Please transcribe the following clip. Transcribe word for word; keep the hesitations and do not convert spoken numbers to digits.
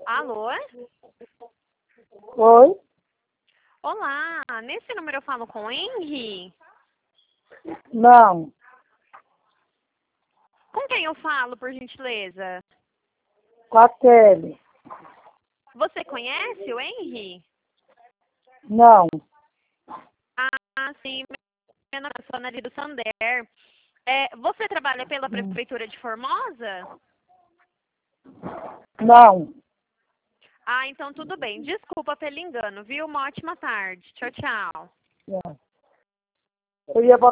Alô? Oi? Olá, nesse número eu falo com o Henry? Não, Com quem eu falo, por gentileza? com a Kelly. Você conhece o Henry? Não, Ah, sim, meu nome é Sônia ali do Sander. É, você trabalha pela Prefeitura de Formosa? não. Ah, então tudo bem. Desculpa pelo engano, viu? Uma ótima tarde. Tchau, tchau. Eu ia botar